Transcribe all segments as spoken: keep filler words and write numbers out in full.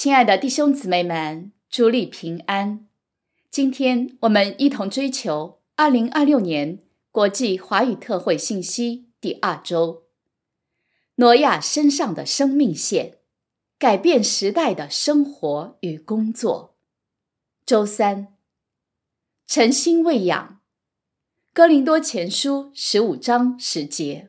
亲爱的弟兄姊妹们，主里平安。今天我们一同追求二零二六年国际华语特会信息第二周，挪亚身上的生命线，改变时代的生活与工作。周三，诚心喂养，哥林多前书十五章十节。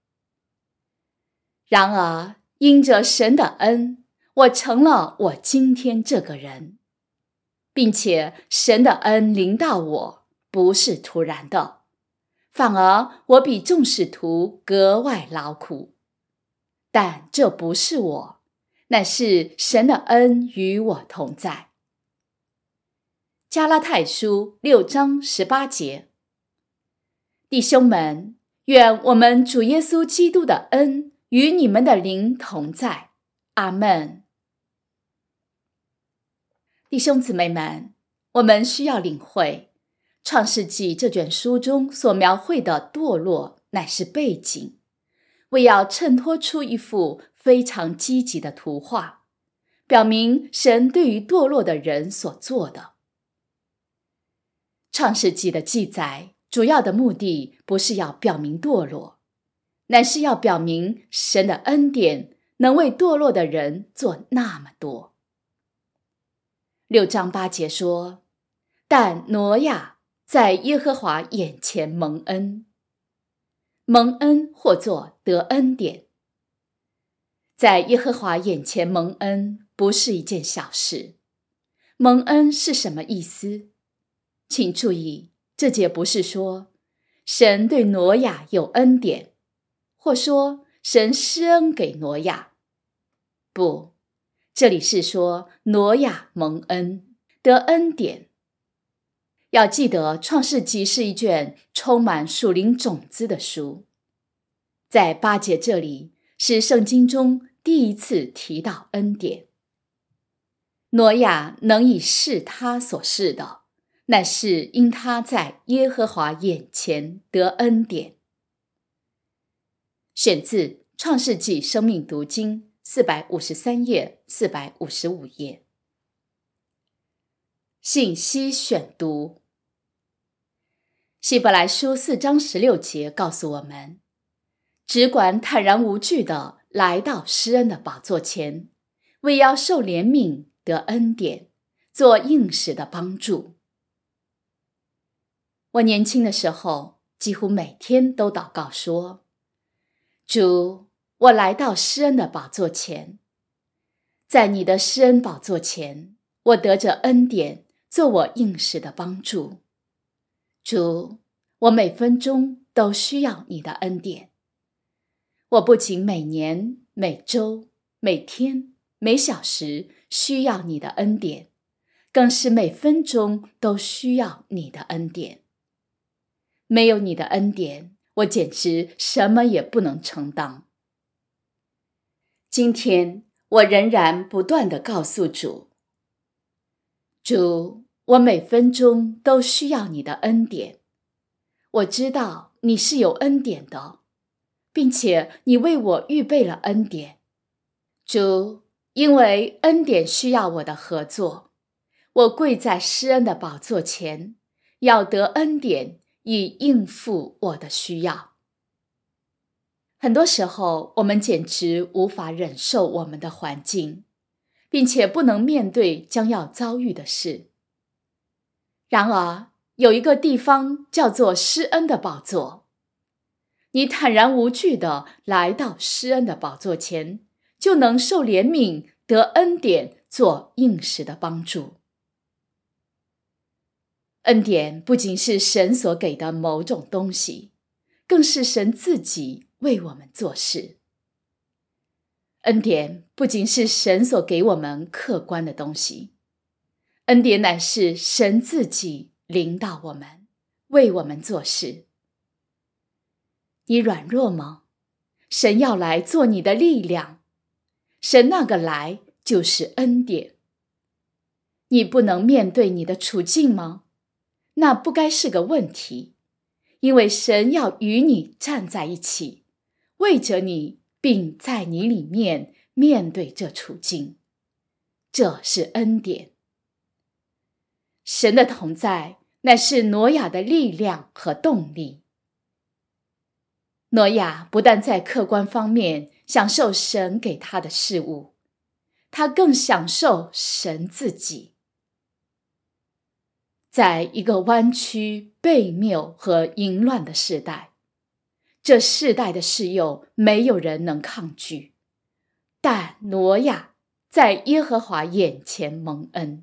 然而，因着神的恩，我成了我今天这个人，并且神的恩临到我，不是突然的，反而我比众使徒格外劳苦。但这不是我，乃是神的恩与我同在。加拉太书六章十八节。弟兄们，愿我们主耶稣基督的恩与你们的灵同在。阿们。弟兄姊妹们，我们需要领会，创世纪这卷书中所描绘的堕落乃是背景，为要衬托出一幅非常积极的图画，表明神对于堕落的人所做的。创世纪的记载主要的目的不是要表明堕落，乃是要表明神的恩典能为堕落的人做那么多。六章八节说，但挪亚在耶和华眼前蒙恩。蒙恩或作得恩典。在耶和华眼前蒙恩不是一件小事。蒙恩是什么意思？请注意，这节不是说神对挪亚有恩典，或说神施恩给挪亚。不，这里是说挪亚蒙恩，得恩典。要记得，创世纪是一卷充满属灵种子的书。在八节这里，是圣经中第一次提到恩典。挪亚能以事他所事的，乃是因他在耶和华眼前得恩典。选自创世纪生命读经四百五十三页、四百五十五页。信息选读。希伯来书四章十六节告诉我们，只管坦然无惧地来到施恩的宝座前，为要受怜悯得恩典，做应时的帮助。我年轻的时候，几乎每天都祷告说，主，我来到施恩的宝座前，在你的施恩宝座前，我得着恩典，做我应时的帮助。主，我每分钟都需要你的恩典。我不仅每年、每周、每天、每小时需要你的恩典，更是每分钟都需要你的恩典。没有你的恩典，我简直什么也不能承当。今天我仍然不断地告诉主，主，我每分钟都需要你的恩典。我知道你是有恩典的，并且你为我预备了恩典。主，因为恩典需要我的合作，我跪在施恩的宝座前，要得恩典，以应付我的需要。很多时候，我们简直无法忍受我们的环境，并且不能面对将要遭遇的事。然而，有一个地方叫做施恩的宝座。你坦然无惧地来到施恩的宝座前，就能受怜悯，得恩典，做应时的帮助。恩典不仅是神所给的某种东西，更是神自己为我们做事。恩典不仅是神所给我们客观的东西，恩典乃是神自己领导我们，为我们做事。你软弱吗？神要来做你的力量。神那个来就是恩典。你不能面对你的处境吗？那不该是个问题，因为神要与你站在一起，为着你，并在你里面面对这处境。 这是恩典。神的同在乃是挪亚的力量和动力。挪亚不但在客观方面享受神给他的事物，他更享受神自己。在一个弯曲、悖谬和淫乱的世代，这世代的事诱没有人能抗拒，但挪亚在耶和华眼前蒙恩。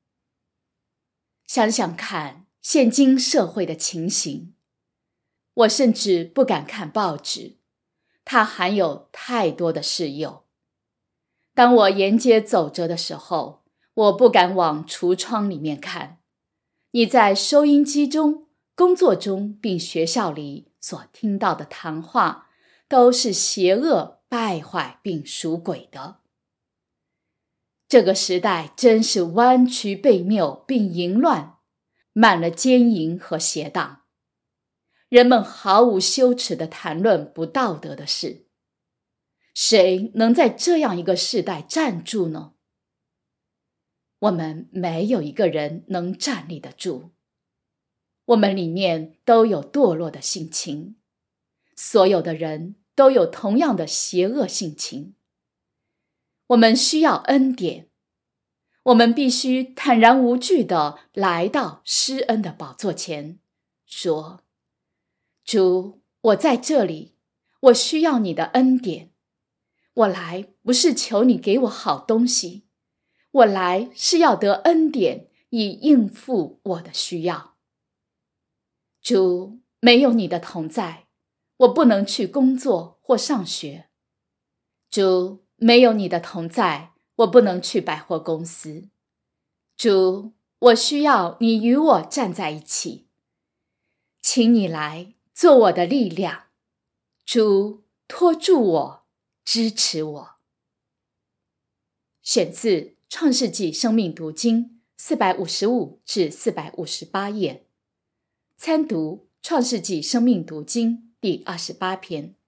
想想看现今社会的情形，我甚至不敢看报纸，它含有太多的事诱。当我沿街走着的时候，我不敢往橱窗里面看。你在收音机中、工作中并学校里所听到的谈话，都是邪恶、败坏并属鬼的。这个时代真是弯曲悖谬并淫乱，满了奸淫和邪荡。人们毫无羞耻地谈论不道德的事。谁能在这样一个时代站住呢？我们没有一个人能站立得住。我们里面都有堕落的性情，所有的人都有同样的邪恶性情。我们需要恩典，我们必须坦然无惧地来到施恩的宝座前，说：主，我在这里，我需要你的恩典。我来不是求你给我好东西，我来是要得恩典，以应付我的需要。主，没有你的同在，我不能去工作或上学。主，没有你的同在，我不能去百货公司。主，我需要你与我站在一起，请你来做我的力量。主，托住我，支持我。选自创世纪生命读经四百五十五至四百五十八页，参读创世纪生命读经第二十八篇。